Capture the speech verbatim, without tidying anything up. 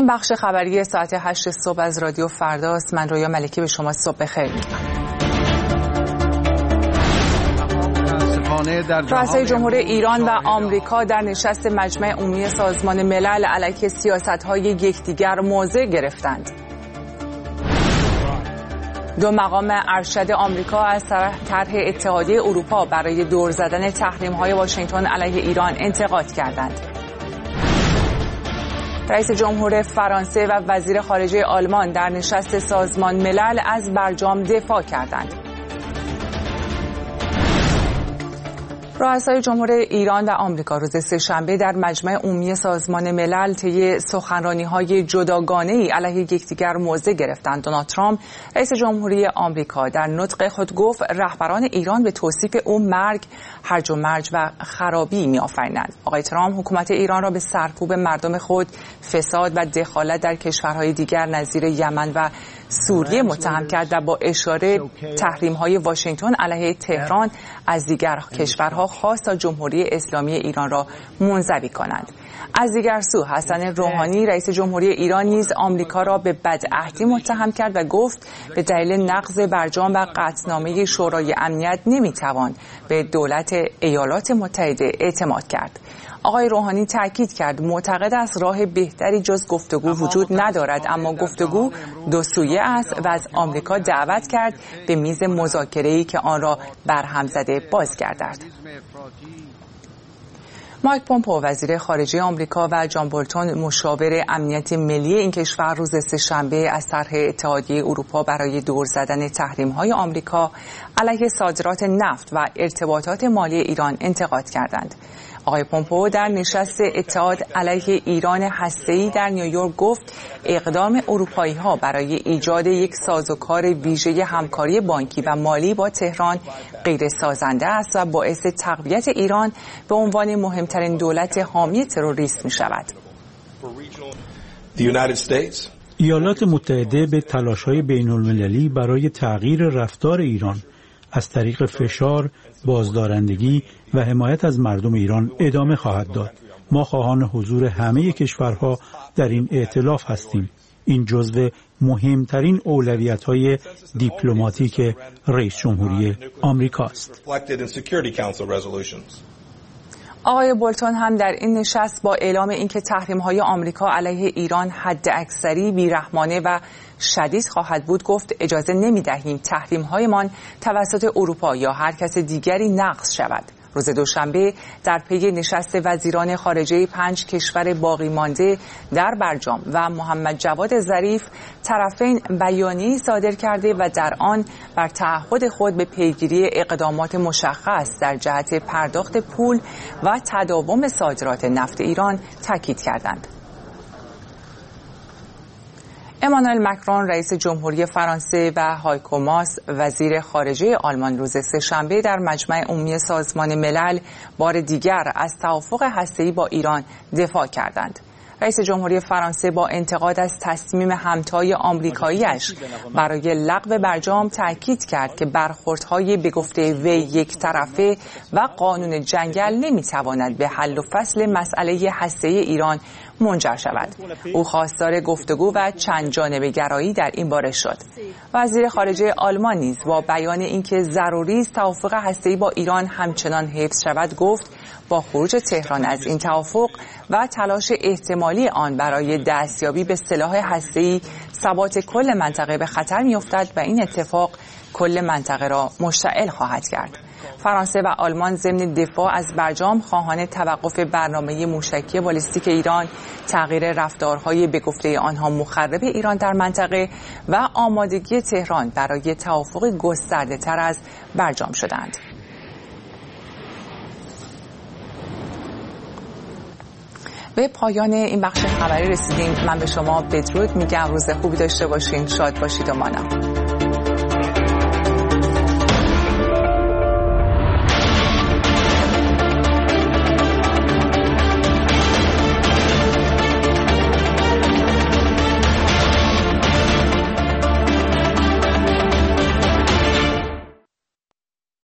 بخش خبری ساعت هشت صبح از رادیو فرداست. من رویا ملکی به شما صبح بخیر میگم. رئیس جمهور ایران و آمریکا در نشست مجمع عمومی سازمان ملل علیه سیاست‌های یکدیگر موضع گرفتند. دو مقام ارشد آمریکا از طرح اتحادیه اروپا برای دور زدن تحریم‌های واشنگتن علیه ایران انتقاد کردند. رئیس جمهور فرانسه و وزیر خارجه آلمان در نشست سازمان ملل از برجام دفاع کردند. رؤسای جمهور ایران و آمریکا روز سه‌شنبه در مجمع عمومی سازمان ملل طی سخنرانی‌های جداگانه‌ای علیه یکدیگر موضع گرفتند. دونالد ترامپ رئیس جمهوری آمریکا در نطق خود گفت رهبران ایران به توصیف او مرگ، هرج و مرج و خرابی می‌آفرینند. آقای ترامپ حکومت ایران را به سرکوب مردم خود، فساد و دخالت در کشورهای دیگر نظیر یمن و سوریه متهم کرد و با اشاره تحریم‌های واشنگتن علیه تهران از دیگر کشورها خواست تا جمهوری اسلامی ایران را منزوی کنند. از دیگر سو حسن روحانی رئیس جمهوری ایران نیز آمریکا را به بدعهدی متهم کرد و گفت به دلیل نقض برجام و قطعنامه شورای امنیت نمیتوان به دولت ایالات متحده اعتماد کرد. آقای روحانی تاکید کرد معتقد است راه بهتری جز گفتگو وجود ندارد، اما گفتگو دو سویه است و از آمریکا دعوت کرد به میز مذاکره‌ای که آن را برهم زده بازگردد. مایک پومپئو وزیر خارجه آمریکا و جان بولتون مشاور امنیت ملی این کشور روز سه‌شنبه از طرح اتحادیه اروپا برای دور زدن تحریم‌های آمریکا علیه صادرات نفت و ارتباطات مالی ایران انتقاد کردند. آقای پومپئو در نشست اتحاد علیه ایران هسته‌ای در نیویورک گفت اقدام اروپایی‌ها برای ایجاد یک سازوکار ویژه همکاری بانکی و مالی با تهران غیر سازنده است و باعث تقویت ایران به عنوان مهمترین دولت حامی تروریسم می‌شود. ایالات متحده به تلاش‌های بین‌المللی برای تغییر رفتار ایران از طریق فشار، بازدارندگی و حمایت از مردم ایران ادامه خواهد داد. ما خواهان حضور همه کشورها در این ائتلاف هستیم. این جزو مهمترین اولویت‌های دیپلماتیک رئیس جمهوری آمریکا است. آقای بولتون هم در این نشست با اعلام اینکه تحریم‌های آمریکا علیه ایران حداکثری بیرحمانه و شدید خواهد بود گفت اجازه نمی‌دهیم تحریم‌هایمان توسط اروپا یا هر کس دیگری نقض شود. روز دوشنبه در پی نشست وزیران خارجه پنج کشور باقی مانده در برجام و محمد جواد ظریف طرفین بیانیه‌ای صادر کرده و در آن بر تعهد خود به پیگیری اقدامات مشخص در جهت پرداخت پول و تداوم صادرات نفت ایران تاکید کردند. امانوئل مکرون رئیس جمهوری فرانسه و هایکو ماس وزیر خارجه آلمان روز سه‌شنبه در مجمع عمومی سازمان ملل بار دیگر از توافق هسته‌ای با ایران دفاع کردند. رئیس جمهوری فرانسه با انتقاد از تصمیم همتای آمریکایی‌اش برای لغو برجام تاکید کرد که برخوردهای به گفته وی یک طرفه و قانون جنگل نمی‌تواند به حل و فصل مسئله هسته‌ای ایران منجر شود. او خواستار گفتگو و چند جانبه گرایی در این باره شد. وزیر خارجه آلمان نیز با بیان اینکه ضروری است توافق هسته‌ای با ایران همچنان حفظ شود گفت با خروج تهران از این توافق و تلاش احتمالی آن برای دستیابی به سلاح هسته‌ای ثبات کل منطقه به خطر می‌افتد و این اتفاق کل منطقه را مشتعل خواهد کرد. فرانسه و آلمان ضمن دفاع از برجام خواهان توقف برنامه موشکی بالستیک ایران، تغییر رفتارهای به گفته آنها مخرب ایران در منطقه و آمادگی تهران برای توافق گسترده‌تر از برجام شدند. به پایان این بخش خبری رسیدیم. من به شما بدرود میگم. روز خوبی داشته باشین. شاد باشید و مانا.